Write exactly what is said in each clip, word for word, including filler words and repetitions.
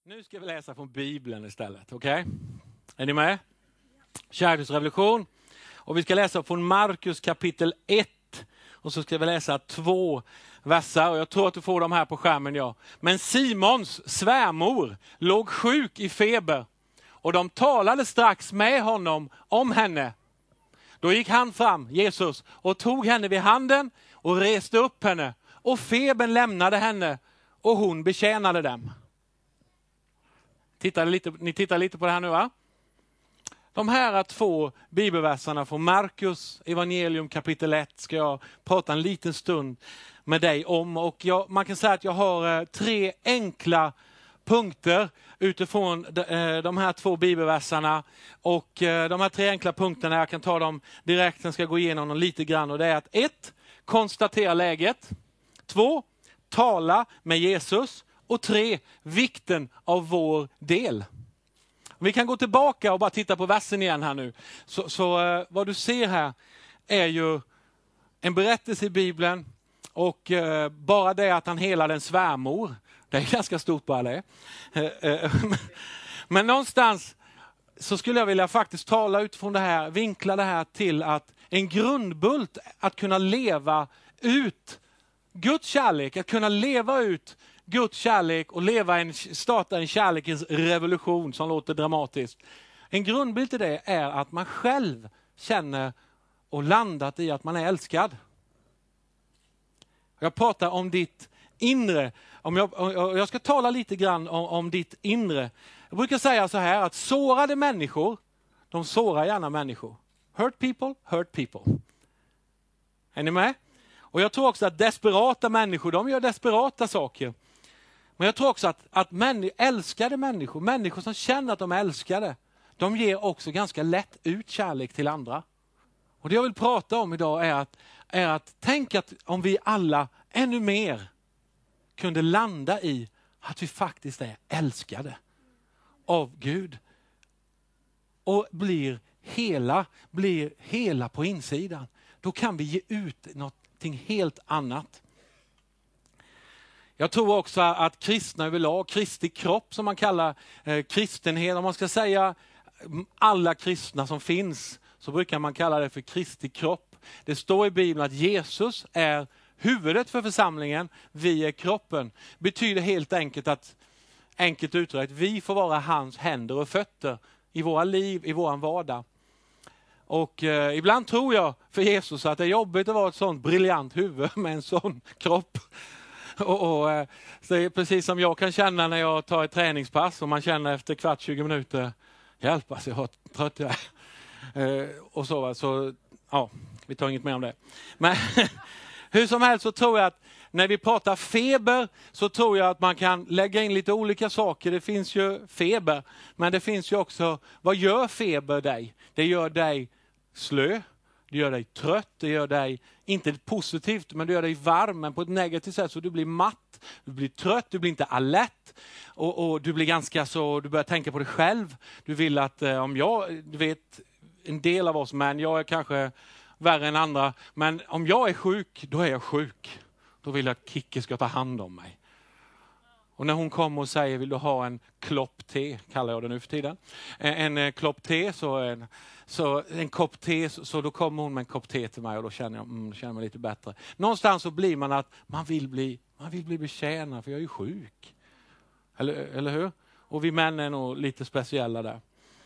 Nu ska vi läsa från Bibeln istället, okej? Okay? Är ni med? Kärleksrevolution. Och vi ska läsa från Markus kapitel ett. Och så ska vi läsa två verser. Och jag tror att du får dem här på skärmen, ja. Men Simons svärmor låg sjuk i feber. Och de talade strax med honom om henne. Då gick han fram, Jesus, och tog henne vid handen och reste upp henne. Och febern lämnade henne och hon betjänade dem. Tittar lite, ni tittar lite på det här nu, va? De här två bibelverserna från Markus evangelium kapitel ett ska jag prata en liten stund med dig om. Och jag, man kan säga att jag har eh, tre enkla punkter utifrån de, eh, de här två bibelverserna. Och eh, de här tre enkla punkterna, jag kan ta dem direkt, sen ska jag gå igenom dem lite grann. Och det är att ett, konstatera läget. Två, tala med Jesus. Och tre, vikten av vår del. Vi kan gå tillbaka och bara titta på versen igen här nu. Så, så uh, vad du ser här är ju en berättelse i Bibeln. Och uh, bara det att han helade en svärmor. Det är ganska stort bara det. Uh, uh, men någonstans så skulle jag vilja faktiskt tala utifrån det här. Vinkla det här till att en grundbult att kunna leva ut Guds kärlek. Att kunna leva ut Guds kärlek och leva en, starta en kärlekens revolution som låter dramatiskt. En grundbild till det är att man själv känner och landat i att man är älskad. Jag pratar om ditt inre. Om jag, jag ska tala lite grann om, om ditt inre. Jag brukar säga så här att sårade människor, de sårar gärna människor. Hurt people, hurt people. Är ni med? Och jag tror också att desperata människor, de gör desperata saker. Men jag tror också att, att män, älskade människor, människor som känner att de är älskade, de ger också ganska lätt ut kärlek till andra. Och det jag vill prata om idag är att, är att tänka att om vi alla ännu mer kunde landa i att vi faktiskt är älskade av Gud. Och blir hela, blir hela på insidan. Då kan vi ge ut någonting helt annat. Jag tror också att kristna överlag, Kristi kropp som man kallar eh, kristenhet, om man ska säga alla kristna som finns, så brukar man kalla det för Kristi kropp. Det står i Bibeln att Jesus är huvudet för församlingen, vi är kroppen. Betyder helt enkelt att, enkelt uttryckt, vi får vara hans händer och fötter i våra liv, i våran vardag. Och eh, ibland tror jag för Jesus att det är jobbigt att vara ett sånt briljant huvud med en sån kropp. Och, och så är precis som jag kan känna när jag tar ett träningspass och man känner efter kvart tjugo minuter, hjälp alltså jag är trött jag är. Eh, och så, så ja, vi tar inget mer om det. Men hur som helst så tror jag att när vi pratar feber så tror jag att man kan lägga in lite olika saker. Det finns ju feber, men det finns ju också, vad gör feber dig? Det gör dig slö. Det gör dig trött, det gör dig, inte positivt, men det gör dig varm, men på ett negativt sätt så du blir matt, du blir trött, du blir inte alert och, och du blir ganska så, du börjar tänka på dig själv. Du vill att, eh, om jag, du vet, en del av oss män, jag är kanske värre än andra, men om jag är sjuk, då är jag sjuk. Då vill jag att Kicke ska ta hand om mig. Och när hon kommer och säger, vill du ha en klopp te, kallar jag det nu för tiden. En, en, en klopp te, så en, så en kopp te, så, så då kommer hon med en kopp te till mig och då känner jag, mm, känner mig lite bättre. Någonstans så blir man att man vill bli, man vill bli betjänad för jag är ju sjuk. Eller, eller hur? Och vi män är nog lite speciella där.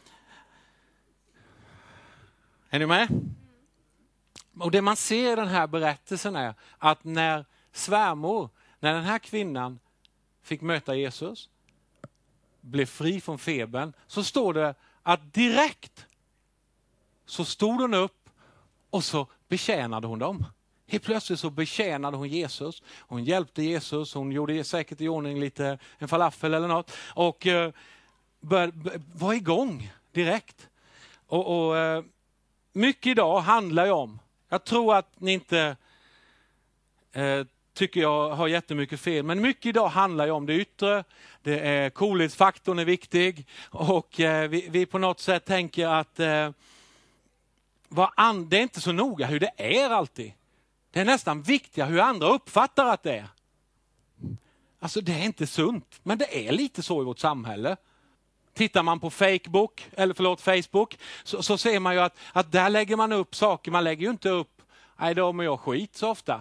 Är ni med? Och det man ser i den här berättelsen är att när svärmor, när den här kvinnan fick möta Jesus, blev fri från febern, så står det att direkt så stod hon upp och så betjänade hon dem. Helt plötsligt så betjänade hon Jesus. Hon hjälpte Jesus, hon gjorde säkert i ordning lite en falafel eller något och eh, började, var igång direkt. Och, och eh, mycket idag handlar ju om, jag tror att ni inte eh, tycker jag har jättemycket fel. Men mycket idag handlar ju om det yttre. Det är coolhetsfaktorn är viktig. Och eh, vi, vi på något sätt tänker att eh, vad and, det är inte så noga hur det är alltid. Det är nästan viktigare hur andra uppfattar att det är. Alltså det är inte sunt, men det är lite så i vårt samhälle. Tittar man på Facebook, eller förlåt Facebook, så, så ser man ju att, att där lägger man upp saker. Man lägger ju inte upp, nej då mår jag skit så ofta.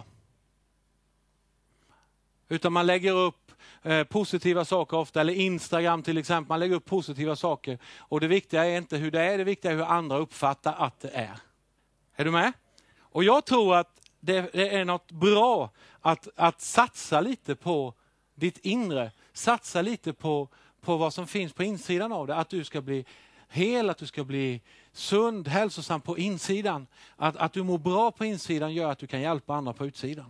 Utan man lägger upp eh, positiva saker ofta, eller Instagram till exempel. Man lägger upp positiva saker. Och det viktiga är inte hur det är, det viktiga är hur andra uppfattar att det är. Är du med? Och jag tror att det, det är något bra att, att satsa lite på ditt inre. Satsa lite på, på vad som finns på insidan av det. Att du ska bli hel, att du ska bli sund, hälsosam på insidan. Att, att du mår bra på insidan gör att du kan hjälpa andra på utsidan.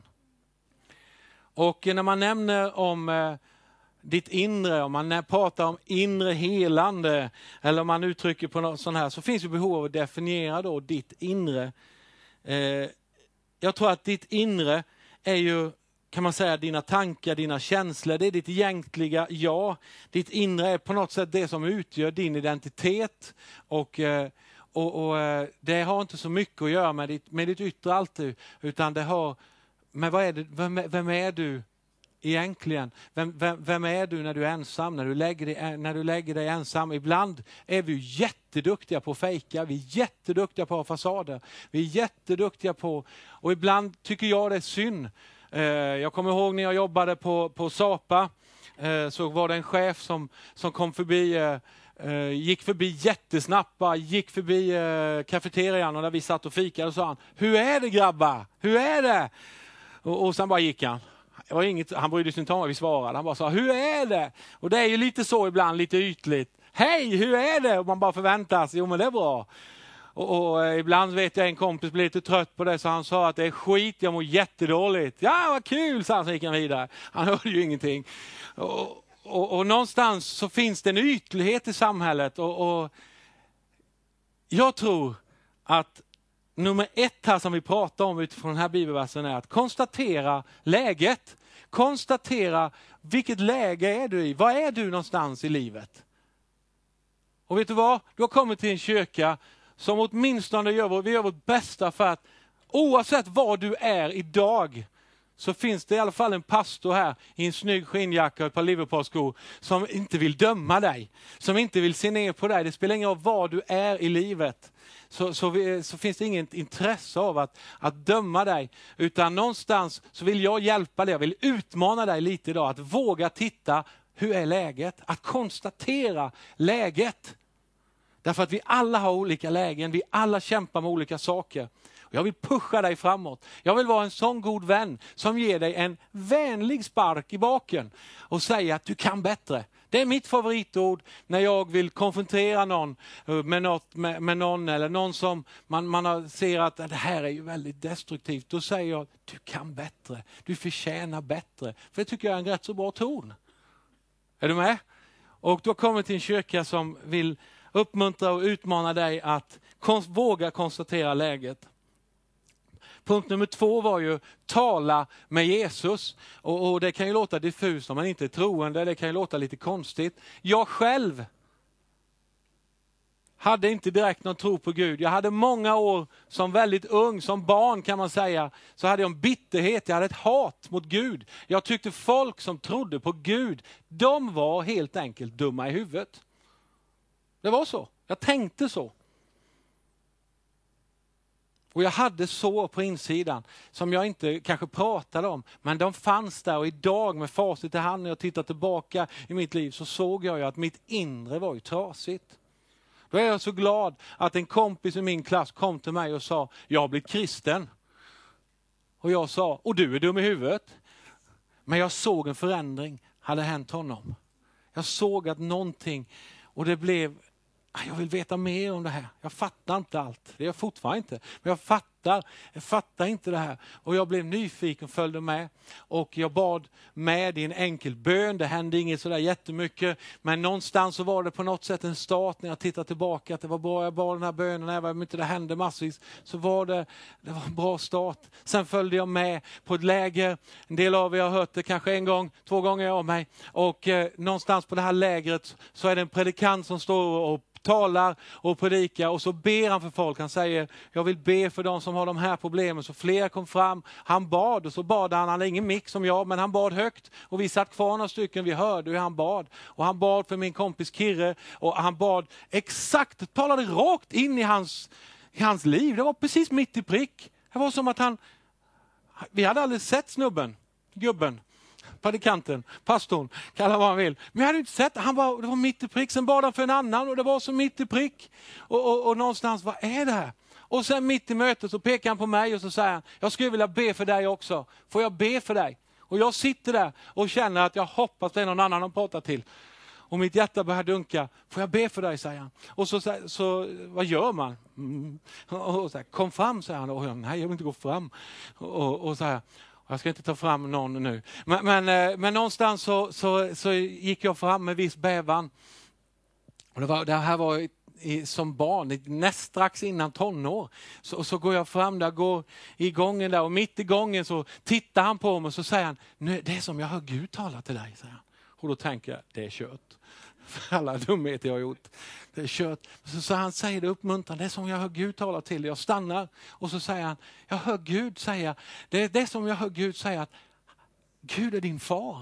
Och när man nämner om eh, ditt inre, om man pratar om inre helande, eller om man uttrycker på något sånt här, så finns ju behov av att definiera då ditt inre. Eh, jag tror att ditt inre är ju, kan man säga, dina tankar, dina känslor. Det är ditt egentliga jag. Ditt inre är på något sätt det som utgör din identitet. Och, och, och det har inte så mycket att göra med ditt, med ditt yttre alltid. Utan det har, men vad är det, vem, vem är du egentligen? Vem, vem, vem är du när du är ensam? När du, lägger dig, när du lägger dig ensam? Ibland är vi jätteduktiga på att fejka. Vi är jätteduktiga på att ha fasader. Vi är jätteduktiga på, och ibland tycker jag det är synd. Jag kommer ihåg när jag jobbade på, på Sapa, så var det en chef som, som kom förbi, gick förbi jättesnabbt, gick förbi kafeterian och där vi satt och fikade och sa han, hur är det grabbar? Hur är det? Och, och sen bara gick han. Det var inget, han brydde sig inte om vad vi svarade. Han bara sa, hur är det? Och det är ju lite så ibland, lite ytligt. Hej, hur är det? Och man bara förväntar sig, jo men det är bra. Och, och ibland vet jag en kompis blir lite trött på det, så han sa att det är skit, jag mår jättedåligt. Ja, vad kul, sa han, så gick han vidare. Han hörde ju ingenting. Och, och, och någonstans så finns det en ytlighet i samhället. Och, och jag tror att nummer ett här som vi pratar om utifrån den här bibelversen är att konstatera läget. Konstatera vilket läge är du i. Vad är du någonstans i livet? Och vet du vad? Du har kommit till en kyrka som åtminstone gör, vi gör vårt bästa för att oavsett var du är idag, så finns det i alla fall en pastor här i en snygg skinnjacka och ett par Liverpool-skor som inte vill döma dig. Som inte vill se ner på dig. Det spelar ingen roll var du är i livet. Så, så, vi, så finns det inget intresse av att, att döma dig. Utan någonstans så vill jag hjälpa dig. Jag vill utmana dig lite idag. Att våga titta, hur är läget? Att konstatera läget. Därför att vi alla har olika lägen. Vi alla kämpar med olika saker. Jag vill pusha dig framåt. Jag vill vara en sån god vän som ger dig en vänlig spark i baken. Och säga att du kan bättre. Det är mitt favoritord när jag vill konfrontera någon med, något, med, med någon eller någon som man, man ser att det här är ju väldigt destruktivt. Då säger jag, du kan bättre. Du förtjänar bättre. För det tycker jag är en rätt så bra ton. Är du med? Och då kommer till en kyrka som vill uppmuntra och utmana dig att konst, våga konstatera läget. Punkt nummer två var ju tala med Jesus. Och, och det kan ju låta diffust om man inte är troende. Det kan ju låta lite konstigt. Jag själv hade inte direkt någon tro på Gud. Jag hade många år som väldigt ung, som barn kan man säga. Så hade jag en bitterhet, jag hade ett hat mot Gud. Jag tyckte folk som trodde på Gud, de var helt enkelt dumma i huvudet. Det var så. Jag tänkte så. Och jag hade så på insidan som jag inte kanske pratade om. Men de fanns där, och idag med facit i hand när jag tittar tillbaka i mitt liv så såg jag ju att mitt inre var ju trasigt. Då är jag så glad att en kompis i min klass kom till mig och sa, jag har blivit kristen. Och jag sa, och du är dum i huvudet. Men jag såg en förändring hade hänt honom. Jag såg att någonting, och det blev, jag vill veta mer om det här. Jag fattar inte allt. Det är jag fortfarande inte. Men jag fattar, jag fattar inte det här. Och jag blev nyfiken och följde med. Och jag bad med i en enkel bön. Det hände inget sådär jättemycket. Men någonstans så var det på något sätt en start när jag tittar tillbaka. Att det var bra, jag bad den här bönen. Även om inte det hände massvis så var det, det var en bra start. Sen följde jag med på ett läger. En del av er har hört det kanske en gång, två gånger av mig. Och eh, någonstans på det här lägret så är det en predikant som står och talar och predikar, och så ber han för folk. Han säger, jag vill be för de som har de här problemen. Så flera kom fram. Han bad och så bad han. Han hade ingen mick som jag, men han bad högt. Och vi satt kvar några stycken. Vi hörde hur han bad. Och han bad för min kompis Kirre. Och han bad exakt, talade rakt in i hans, i hans liv. Det var precis mitt i prick. Det var som att han, vi hade aldrig sett snubben, gubben. Predikanten, pastorn, kalla vad han vill. Men jag hade inte sett, han var, det var mitt i prick. Sen bad han för en annan och det var så mitt i prick. Och, och, och någonstans, vad är det här? Och sen mitt i mötet så pekar han på mig och så säger han, jag skulle vilja be för dig också. Får jag be för dig? Och jag sitter där och känner att jag hoppas det är någon annan att prata till. Och mitt hjärta börjar dunka. Får jag be för dig, säger han. Och så, så, så vad gör man? Mm. Och så här, kom fram, säger han. Och jag, nej, jag vill inte gå fram. Och, och så här. Jag ska inte ta fram någon nu. Men, men, men någonstans så, så, så gick jag fram med viss bävan. Och det, var, det här var i, som barn, näst strax innan tonår. Så, så går jag fram där, går i gången där. Och mitt i gången så tittar han på mig och så säger han, nu, det är som jag hör Gud tala till dig, säger han. Och då tänker jag, det är kört. För alla dumheter jag har gjort. Det är kört. Så, så han säger det uppmuntrande, det är som jag hör Gud tala till. Jag stannar och så säger han, jag hör Gud säga, det är det som jag hör Gud säga, att Gud är din far.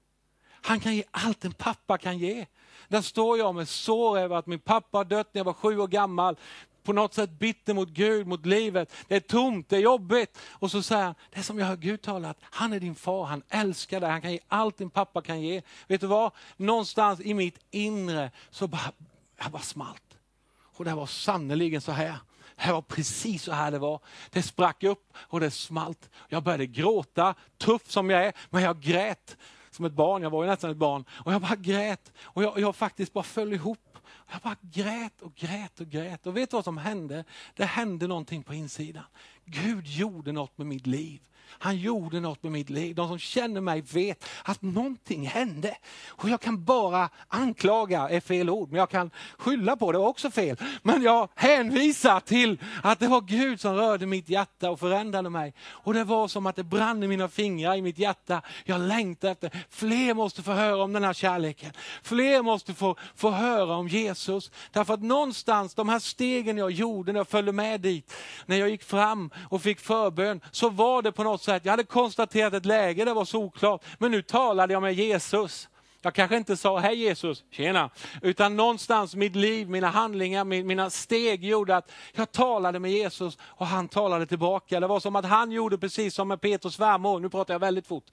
Han kan ge allt en pappa kan ge. Där står jag med sår över att min pappa har dött när jag var sju år gammal. På något sätt bitter mot Gud, mot livet. Det är tomt, det är jobbigt. Och så säger han, det är som jag hör Gud tala, att han är din far, han älskar dig, han kan ge allt din pappa kan ge. Vet du vad? Någonstans i mitt inre så bara, jag bara smalt. Och det var sannoliken så här. Det var precis så här det var. Det sprack upp och det smalt. Jag började gråta, tuff som jag är, men jag grät som ett barn. Jag var ju nästan ett barn. Och jag bara grät. Och jag, jag faktiskt bara föll ihop. Jag bara grät och grät och grät. Och vet du vad som hände? Det hände någonting på insidan. Gud gjorde något med mitt liv. Han gjorde något med mitt liv. De som känner mig vet att någonting hände. Och jag kan bara anklaga, är fel ord, men jag kan skylla på det, var också fel. Men jag hänvisar till att det var Gud som rörde mitt hjärta och förändrade mig. Och det var som att det brann i mina fingrar, i mitt hjärta. Jag längtar efter, fler måste få höra om den här kärleken. Fler måste få, få höra om Jesus. Därför att någonstans, de här stegen jag gjorde när jag följde med dit, när jag gick fram och fick förbön, så var det på något sätt, jag hade konstaterat ett läge, det var så oklart, men nu talade jag med Jesus. Jag kanske inte sa, hej Jesus, tjena. Utan någonstans mitt liv, mina handlingar, mina steg gjorde att jag talade med Jesus och han talade tillbaka. Det var som att han gjorde precis som med Petrus svärmor. Nu pratar jag väldigt fort.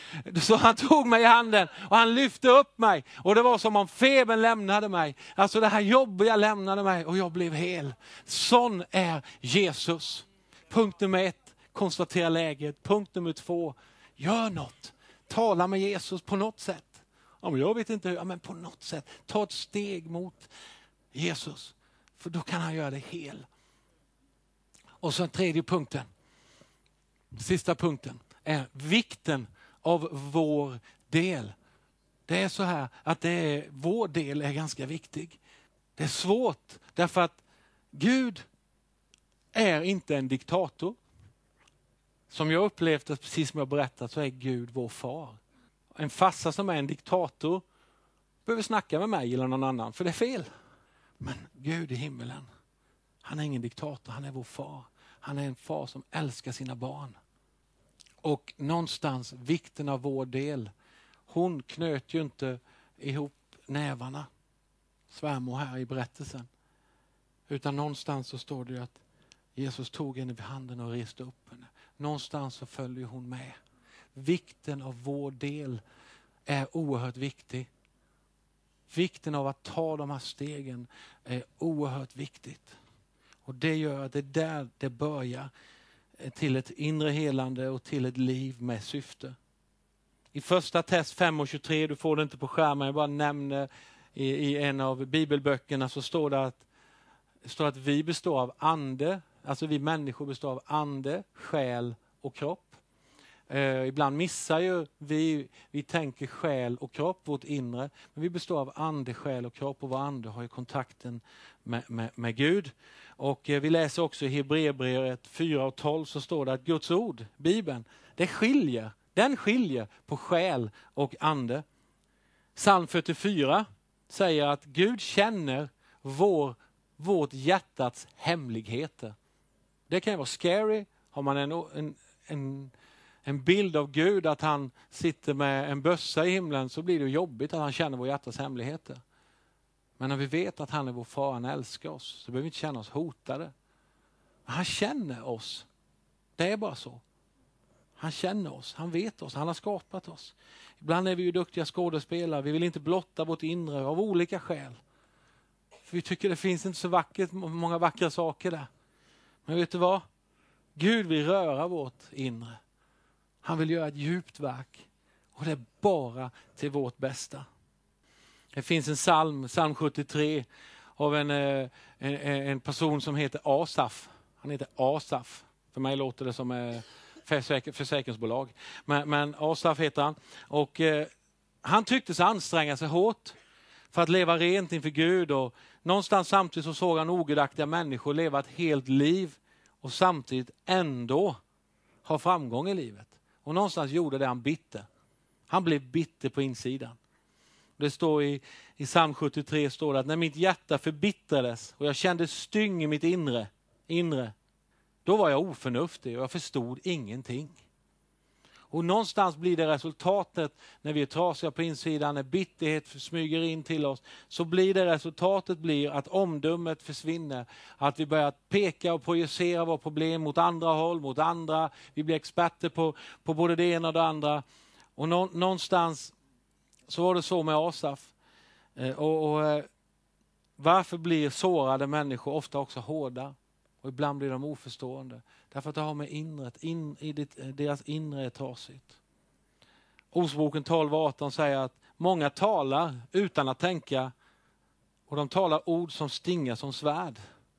Så han tog mig i handen och han lyfte upp mig. Och det var som om febern lämnade mig. Alltså det här jobbiga lämnade mig och jag blev hel. Sån är Jesus. Punkt nummer ett, konstatera läget. Punkt nummer två, gör något. Tala med Jesus på något sätt. Ja, men jag vet inte hur, ja, men på något sätt. Ta ett steg mot Jesus. För då kan han göra det hel. Och så tredje punkten. Sista punkten är vikten av vår del. Det är så här att det är, vår del är ganska viktig. Det är svårt därför att Gud är inte en diktator. Som jag upplevt, precis som jag berättat, så är Gud vår far. En farsa som är en diktator behöver snacka med mig eller någon annan, för det är fel. Men Gud i himmelen, han är ingen diktator, han är vår far. Han är en far som älskar sina barn. Och någonstans vikten av vår del. Hon knöt ju inte ihop nävarna, svärmor här i berättelsen. Utan någonstans så står det ju att Jesus tog henne vid handen och reste upp henne. Någonstans så följer hon med. Vikten av vår del är oerhört viktig. Vikten av att ta de här stegen är oerhört viktigt. Och det gör att det är där det börjar till ett inre helande och till ett liv med syfte. I första test fem och tjugotre, du får det inte på skärmen, jag bara nämner i, i en av bibelböckerna, så står det att, står att vi består av ande, alltså vi människor består av ande, själ och kropp. Eh, ibland missar ju vi, vi tänker själ och kropp, vårt inre, men vi består av ande, själ och kropp, och vår ande har ju kontakten med, med, med Gud. Och eh, vi läser också i Hebreerbrevet fyra och tolv, så står det att Guds ord, Bibeln, det skiljer, den skiljer på själ och ande. Psalm fyrtiofyra säger att Gud känner vår, vårt hjärtats hemligheter. Det kan vara scary. Har man en, en, en, en bild av Gud att han sitter med en bössa i himlen, så blir det jobbigt att han känner vår hjärtas hemligheter. Men när vi vet att han är vår far, han älskar oss, så behöver vi inte känna oss hotade. Han känner oss. Det är bara så. Han känner oss, han vet oss, han har skapat oss. Ibland är vi ju duktiga skådespelare, vi vill inte blotta vårt inre av olika skäl. För vi tycker det finns inte så vackert, många vackra saker där. Men vet du vad? Gud vill röra vårt inre. Han vill göra ett djupt verk. Och det är bara till vårt bästa. Det finns en psalm, psalm sjuttiotre, av en, en, en person som heter Asaf. Han heter Asaf. För mig låter det som eh, försäk- försäkringsbolag. Men, men Asaf heter han. Och eh, han tyckte sig anstränga sig hårt för att leva rent inför Gud. Och någonstans samtidigt så såg han ogudaktiga människor leva ett helt liv. Och samtidigt ändå ha framgång i livet. Och någonstans gjorde det han bitter. Han blev bitter på insidan. Det står i, i psalm sjuttiotre står det att när mitt hjärta förbittrades och jag kände styng i mitt inre, inre, då var jag oförnuftig och jag förstod ingenting. Och någonstans blir det resultatet när vi är trasiga på insidan, när bitterhet smyger in till oss, så blir det resultatet blir att omdömet försvinner. Att vi börjar peka och projicera våra problem mot andra håll, mot andra. Vi blir experter på, på både det ena och det andra. Och nå, någonstans så var det så med Asaf. Eh, och, och eh, varför blir sårade människor ofta också hårda? Och ibland blir de oförstående. Därför att det har med inret, in, i det, deras inre är trasigt. Ordspråken tolv arton säger att många talar utan att tänka. Och de talar ord som stingar som svärd.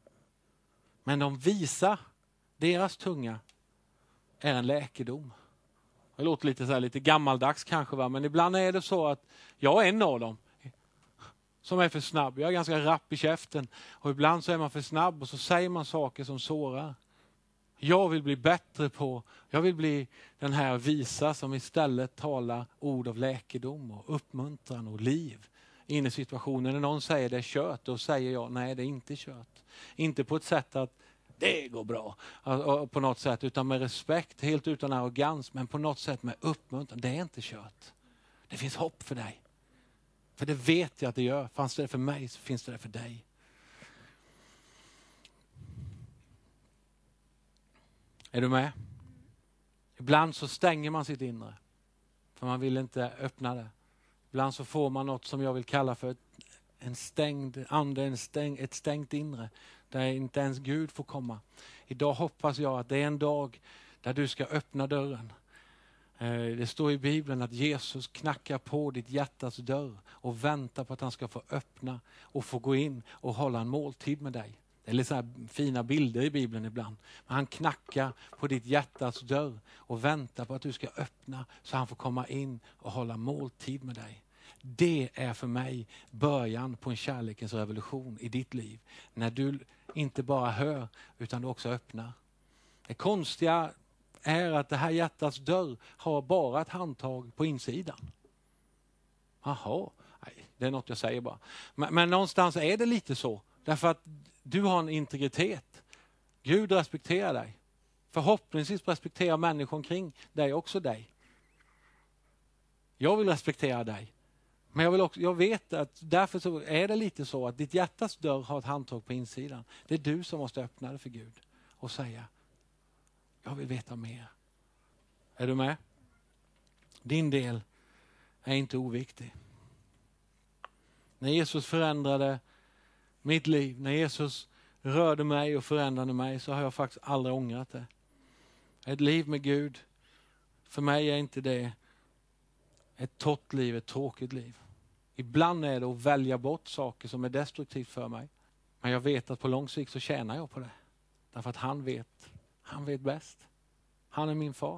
Men de visar, deras tunga är en läkedom. Det låter lite, så här, lite gammaldags kanske, va? Men ibland är det så att jag är en av dem som är för snabb. Jag är ganska rapp i käften. Och ibland så är man för snabb och så säger man saker som sårar. Jag vill bli bättre på, jag vill bli den här visa som istället talar ord av läkedom och uppmuntran och liv in i situationen. När någon säger det är kört, då säger jag nej, det är inte kört. Inte på ett sätt att det går bra på något sätt, utan med respekt, helt utan arrogans, men på något sätt med uppmuntran. Det är inte kört. Det finns hopp för dig. För det vet jag att det gör. Fanns det för mig så finns det för dig. Är du med? Ibland så stänger man sitt inre. För man vill inte öppna det. Ibland så får man något som jag vill kalla för en stängd ande, en stäng, ett stängt inre. Där inte ens Gud får komma. Idag hoppas jag att det är en dag där du ska öppna dörren. Det står i Bibeln att Jesus knackar på ditt hjärtas dörr och väntar på att han ska få öppna och få gå in och hålla en måltid med dig. Det är lite så här fina bilder i Bibeln ibland. Men han knackar på ditt hjärtas dörr och väntar på att du ska öppna så han får komma in och hålla måltid med dig. Det är för mig början på en kärlekens revolution i ditt liv. När du inte bara hör utan du också öppnar. Det konstiga är att det här hjärtats dörr har bara ett handtag på insidan. Jaha, nej, det är något jag säger bara. Men, men någonstans är det lite så. Därför att du har en integritet. Gud respekterar dig. Förhoppningsvis respekterar människor omkring dig också dig. Jag vill respektera dig. Men jag, vill också, jag vet att därför så är det lite så att ditt hjärtas dörr har ett handtag på insidan. Det är du som måste öppna det för Gud och säga: jag vill veta mer. Är du med? Din del är inte oviktig. När Jesus förändrade mitt liv, när Jesus rörde mig och förändrade mig, så har jag faktiskt aldrig ångrat det. Ett liv med Gud, för mig är inte det ett torrt liv, ett tråkigt liv. Ibland är det att välja bort saker som är destruktivt för mig. Men jag vet att på lång sikt så tjänar jag på det. Därför att han vet, han vet bäst. Han är min far.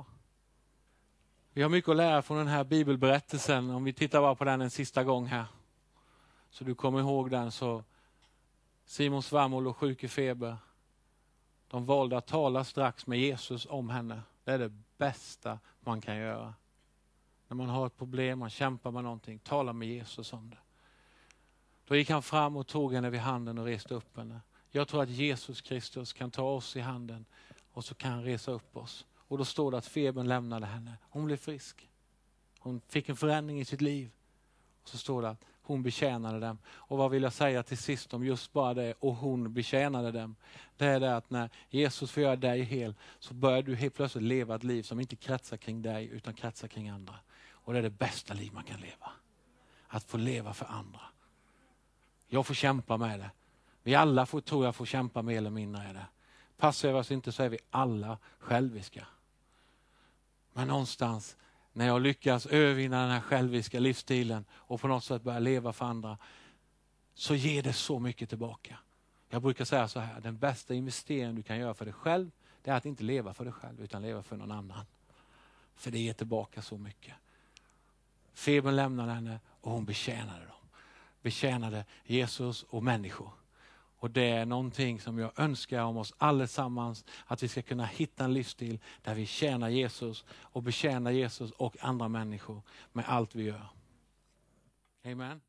Vi har mycket att lära från den här bibelberättelsen. Om vi tittar bara på den en sista gång här. Så du kommer ihåg den, så Simon svärmor låg sjuk i feber. De valde att tala strax med Jesus om henne. Det är det bästa man kan göra. När man har ett problem, man kämpar med någonting, tala med Jesus om det. Då gick han fram och tog henne vid handen och reste upp henne. Jag tror att Jesus Kristus kan ta oss i handen och så kan han resa upp oss. Och då står det att febern lämnade henne. Hon blev frisk. Hon fick en förändring i sitt liv. Och så står det att hon betjänade dem. Och vad vill jag säga till sist om just bara det, och hon betjänade dem. Det är det att när Jesus får göra dig hel, så börjar du helt plötsligt leva ett liv som inte kretsar kring dig utan kretsar kring andra. Och det är det bästa liv man kan leva. Att få leva för andra. Jag får kämpa med det. Vi alla får, tror jag får kämpa mer eller mindre i det. Passar vi oss inte så är vi alla själviska. Men någonstans när jag lyckas övervinna den här själviska livsstilen och på något sätt börja leva för andra, så ger det så mycket tillbaka. Jag brukar säga så här, den bästa investeringen du kan göra för dig själv, det är att inte leva för dig själv utan leva för någon annan. För det ger tillbaka så mycket. Febern lämnade henne och hon betjänade dem. Betjänade Jesus och människor. Och det är någonting som jag önskar om oss allesammans, att vi ska kunna hitta en livsstil där vi tjänar Jesus och betjänar Jesus och andra människor med allt vi gör. Amen.